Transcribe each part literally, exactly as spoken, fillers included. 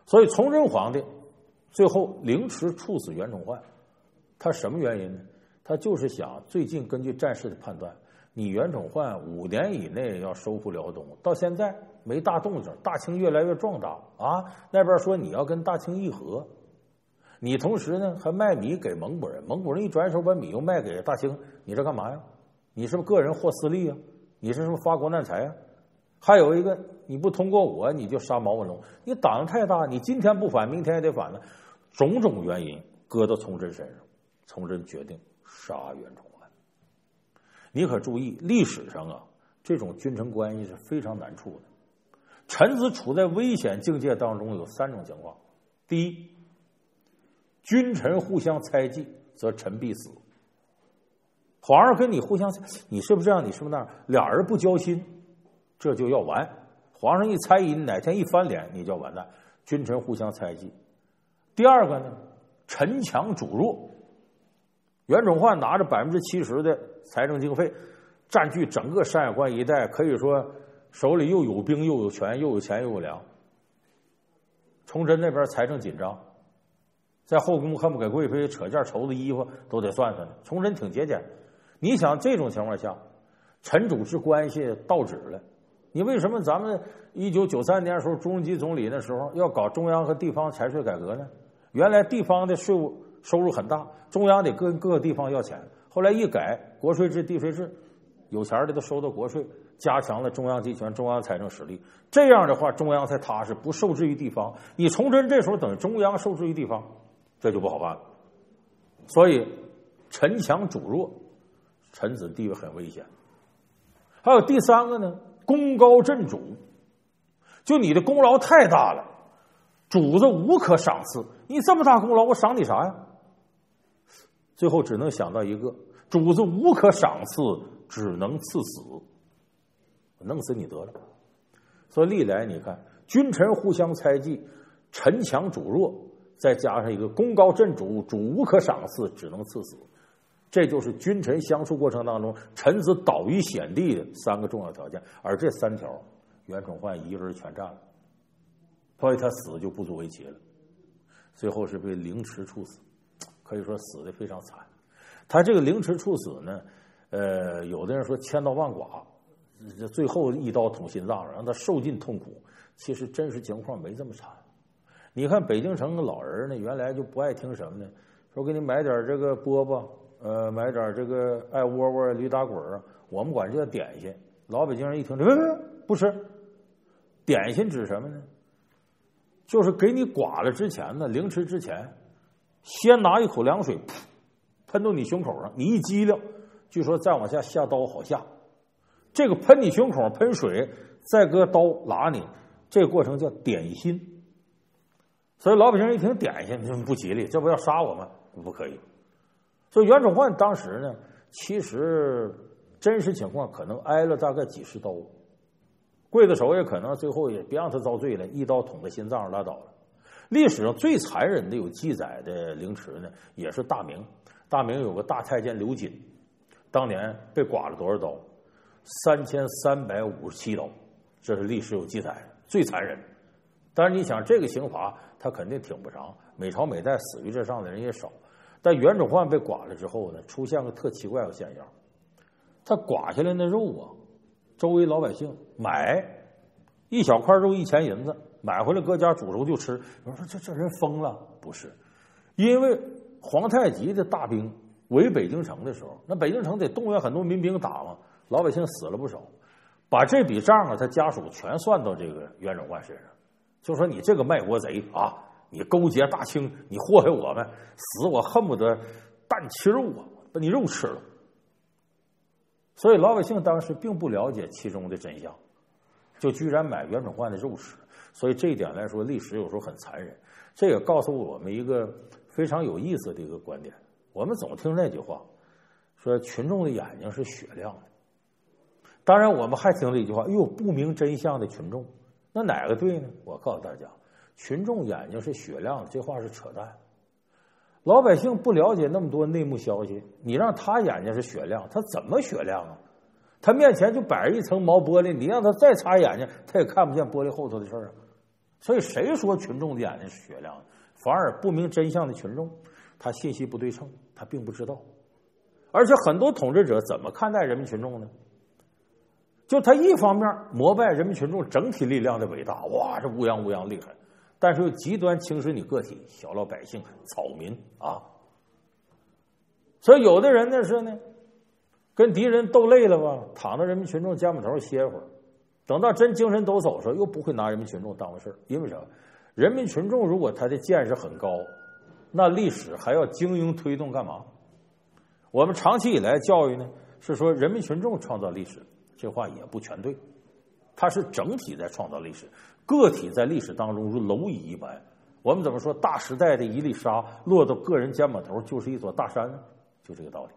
所以崇祯皇帝最后凌迟处死袁崇焕，他什么原因呢？他就是想最近根据战事的判断，你袁崇焕五年以内要收复辽东，到现在没大动静，大清越来越壮大啊！那边说你要跟大清议和，你同时呢还卖米给蒙古人，蒙古人一转手把米又卖给大清，你这干嘛呀？你是不是个人获私利啊？你是不是发国难财啊？还有一个，你不通过我你就杀毛文龙，你胆子太大，你今天不反，明天也得反了。种种原因搁到崇祯身上，崇祯决定杀袁崇焕。你可注意，历史上啊，这种君臣关系是非常难处的。臣子处在危险境界当中有三种情况：第一，君臣互相猜忌，则臣必死。皇上跟你互相，你是不是这样？你是不是那样？俩人不交心，这就要完。皇上一猜疑，哪天一翻脸，你就要完蛋。君臣互相猜忌。第二个呢，臣强主弱。袁崇焕拿着百分之七十的财政经费，占据整个山海关一带，可以说手里又有兵又有权又有钱又有粮。崇祯那边财政紧张，在后宫恨不给贵妃扯件绸子衣服都得算算的。崇祯挺节俭。你想这种情况下，臣主之关系倒止了。你为什么咱们一九九三年的时候，朱镕基总理那时候要搞中央和地方财税改革呢？原来地方的税务收入很大，中央得跟各个地方要钱。后来一改国税制、地税制，有钱的都收到国税，加强了中央集权、中央财政实力。这样的话，中央才踏实，不受制于地方。你崇祯这时候等于中央受制于地方，这就不好办了。所以臣强主弱，臣子地位很危险。还有第三个呢，功高震主，就你的功劳太大了，主子无可赏赐。你这么大功劳，我赏你啥呀？最后只能想到一个，主子无可赏赐，只能赐死，弄死你得了。所以历来你看，君臣互相猜忌，臣强主弱，再加上一个功高震主，主无可赏赐，只能赐死。这就是君臣相处过程当中臣子倒于险地的三个重要条件，而这三条袁崇焕一人全占了，所以他死就不足为奇了。最后是被凌迟处死，可以说死得非常惨。他这个凌迟处死呢，呃，有的人说千刀万剐，最后一刀捅心脏，让他受尽痛苦。其实真实情况没这么惨。你看北京城的老人呢，原来就不爱听什么呢？说给你买点这个饽饽。呃，买点这个爱窝窝、驴打滚啊，我们管这叫点心。老北京人一听，这不吃。点心指什么呢？就是给你剐了之前呢，凌迟之前，先拿一口凉水喷到你胸口上，你一激灵，据说再往下下刀好下。这个喷你胸口喷水，再搁刀拉你，这个过程叫点心。所以老百姓一听点心，不吉利，这不要杀我吗？不可以。所以袁崇焕当时呢，其实真实情况可能挨了大概几十刀，刽子手也可能最后也别让他遭罪了，一刀捅在心脏上拉倒了。历史上最残忍的有记载的凌迟呢，也是大明。大明有个大太监刘瑾，当年被剐了多少刀？三千三百五十七刀，这是历史有记载，最残忍。当然你想这个刑罚他肯定挺不长，每朝每代死于这上的人也少。但袁崇焕被剐了之后呢，出现个特奇怪的现象，他剐下来那肉啊，周围老百姓买一小块肉一钱银子，买回来搁家煮熟就吃。我说这这人疯了？不是，因为皇太极的大兵围北京城的时候，那北京城得动员很多民兵打嘛，老百姓死了不少，把这笔账啊，他家属全算到这个袁崇焕身上，就说你这个卖国贼啊！你勾结大清，你祸害我们，死我恨不得蛋吃肉啊，把你肉吃了。所以老百姓当时并不了解其中的真相，就居然买袁崇焕的肉吃。所以这一点来说，历史有时候很残忍。这也告诉我们一个非常有意思的一个观点。我们总听那句话，说群众的眼睛是雪亮的。当然我们还听了一句话，哟，不明真相的群众，那哪个对呢？我告诉大家，群众眼睛是雪亮的，这话是扯淡。老百姓不了解那么多内幕消息，你让他眼睛是雪亮，他怎么雪亮啊？他面前就摆着一层毛玻璃，你让他再擦眼睛，他也看不见玻璃后头的事儿啊。 所以谁说群众的眼睛是雪亮的？反而不明真相的群众，他信息不对称，他并不知道。而且很多统治者怎么看待人民群众呢？就他一方面膜拜人民群众整体力量的伟大，哇，这乌泱乌泱厉害，但是又极端轻视你个体小老百姓草民啊。所以有的人呢是呢，跟敌人斗累了吧，躺到人民群众肩膀头歇会儿，等到真精神抖擞的时候，又不会拿人民群众当回事儿。因为啥？人民群众如果他的见识很高，那历史还要精英推动干嘛？我们长期以来教育呢是说人民群众创造历史，这话也不全对，它是整体在创造历史，个体在历史当中如蝼蚁一般。我们怎么说大时代的一粒沙落到个人肩膀头就是一座大山呢？就这个道理。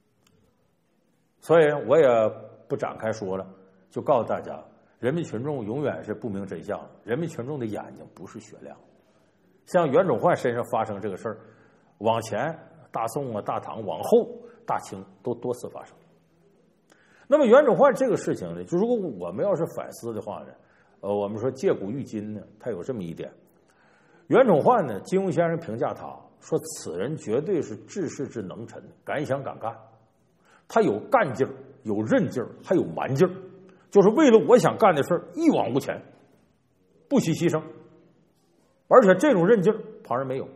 所以我也不展开说了，就告诉大家，人民群众永远是不明真相的，人民群众的眼睛不是雪亮。像袁崇焕身上发生这个事儿，往前大宋啊、大唐，往后大清都多次发生。那么袁崇焕这个事情呢，就如果我们要是反思的话呢，呃，我们说借古喻今呢，他有这么一点。袁崇焕呢，金庸先生评价他说，此人绝对是治世之能臣，敢想敢干。他有干劲儿，有韧劲儿，还有蛮劲儿，就是为了我想干的事儿一往无前，不惜牺牲。而且这种韧劲儿旁人没有。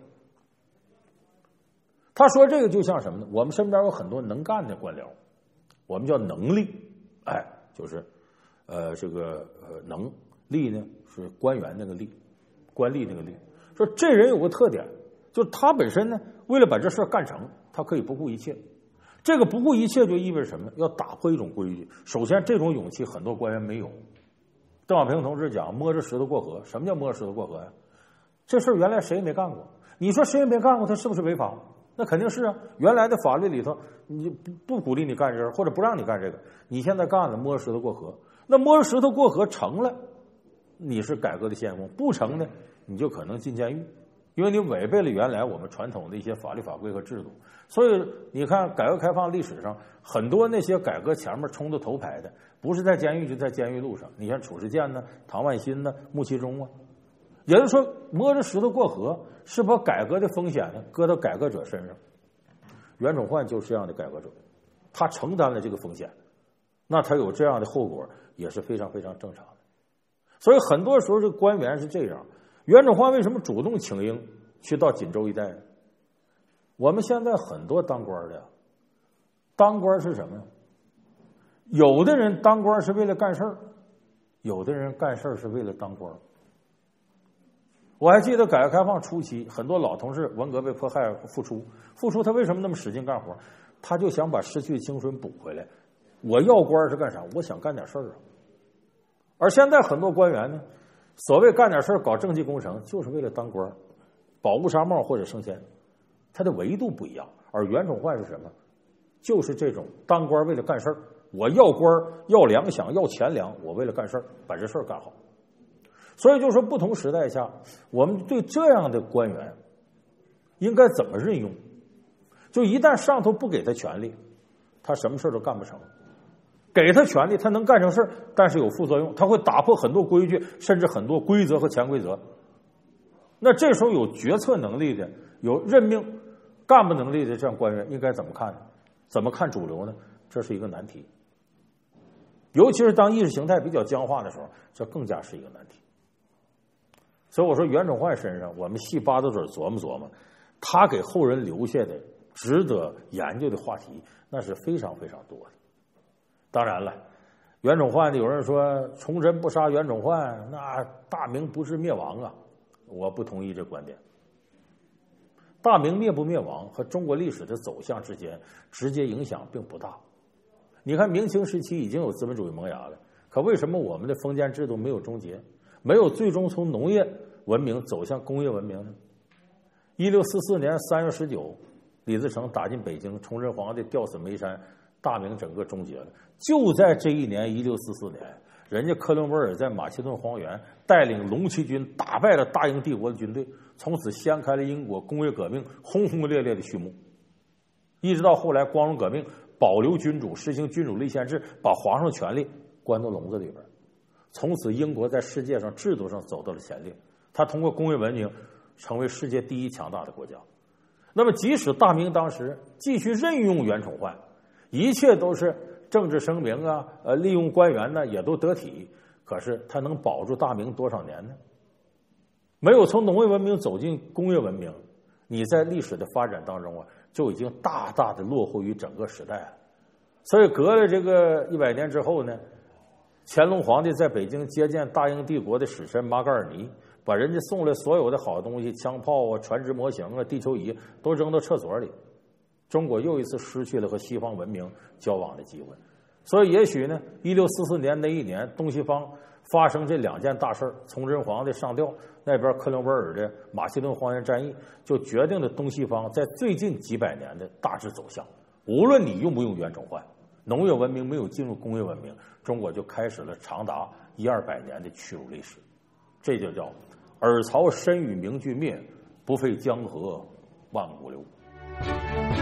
他说这个就像什么呢？我们身边有很多能干的官僚，我们叫能力，哎，就是呃这个呃能力呢是官员那个力，官吏那个力。说这人有个特点，就是他本身呢为了把这事干成，他可以不顾一切。这个不顾一切就意味着什么？要打破一种规矩。首先，这种勇气很多官员没有。邓小平同志讲摸着石头过河，什么叫摸着石头过河呀？这事儿原来谁也没干过，你说谁也没干过，他是不是违法？那肯定是啊。原来的法律里头，你不不鼓励你干这事，或者不让你干这个，你现在干了，摸着石头过河。那摸着石头过河成了，你是改革的先锋；不成呢，你就可能进监狱，因为你违背了原来我们传统的一些法律法规和制度。所以你看，改革开放历史上很多那些改革前面冲到头牌的，不是在监狱就在监狱路上。你像褚时健呢、唐万新呢、穆其中啊，也就是说摸着石头过河，是把改革的风险呢搁到改革者身上。袁崇焕就是这样的改革者，他承担了这个风险，那他有这样的后果也是非常非常正常的。所以很多时候这个官员是这样。袁崇焕为什么主动请缨去到锦州一带呢？我们现在很多当官的，当官是什么呢？有的人当官是为了干事儿，有的人干事儿是为了当官。我还记得改革开放初期，很多老同事文革被迫害复出，复出他为什么那么使劲干活？他就想把失去的青春补回来。我要官是干啥？我想干点事儿啊。而现在很多官员呢，所谓干点事儿搞政绩工程，就是为了当官，保乌纱帽或者升迁。他的维度不一样。而袁崇焕是什么？就是这种当官为了干事儿，我要官要粮饷要钱粮，我为了干事儿把这事儿干好。所以就说不同时代下，我们对这样的官员应该怎么任用？就一旦上头不给他权力，他什么事都干不成。给他权力，他能干成事，但是有副作用，他会打破很多规矩，甚至很多规则和潜规则。那这时候有决策能力的，有任命干部能力的这样官员应该怎么看呢？怎么看主流呢？这是一个难题。尤其是当意识形态比较僵化的时候，这更加是一个难题。所以我说袁崇焕身上，我们细扒着嘴琢磨琢磨，他给后人留下的值得研究的话题，那是非常非常多的。当然了，袁崇焕有人说崇祯不杀袁崇焕，那大明不是灭亡啊，我不同意这观点。大明灭不灭亡和中国历史的走向之间直接影响并不大。你看明清时期已经有资本主义萌芽了，可为什么我们的封建制度没有终结，没有最终从农业文明走向工业文明呢？一六四四年三月十九，李自成打进北京，崇祯皇帝吊死眉山，大明整个终结了。就在这一年一六四四年，人家克伦威尔在马其顿荒原带领龙骑军打败了大英帝国的军队，从此掀开了英国工业革命轰轰烈烈的序幕。一直到后来光荣革命保留君主，实行君主立宪制，把皇上权力关到笼子里边，从此英国在世界上制度上走到了前列。 它通过工业文明成为世界第一强大的国家。那么，即使大明当时继续任用袁崇焕，一切都是政治声明啊，呃，利用官员呢也都得体，可是他能保住大明多少年呢？没有从农业文明走进工业文明，你在历史的发展当中啊，就已经大大的落后于整个时代了。所以隔了这个一百年之后呢，乾隆皇帝在北京接见大英帝国的使臣马格尔尼，把人家送来所有的好东西，枪炮啊、船只模型啊、地球仪都扔到厕所里。中国又一次失去了和西方文明交往的机会。所以也许呢，一六四四年那一年，东西方发生这两件大事，崇祯皇帝上吊，那边克伦威尔的马其顿荒原战役，就决定了东西方在最近几百年的大致走向。无论你用不用袁崇焕，农业文明没有进入工业文明，中国就开始了长达一二百年的屈辱历史。这就叫尔曹身与名俱灭，不废江河万古流。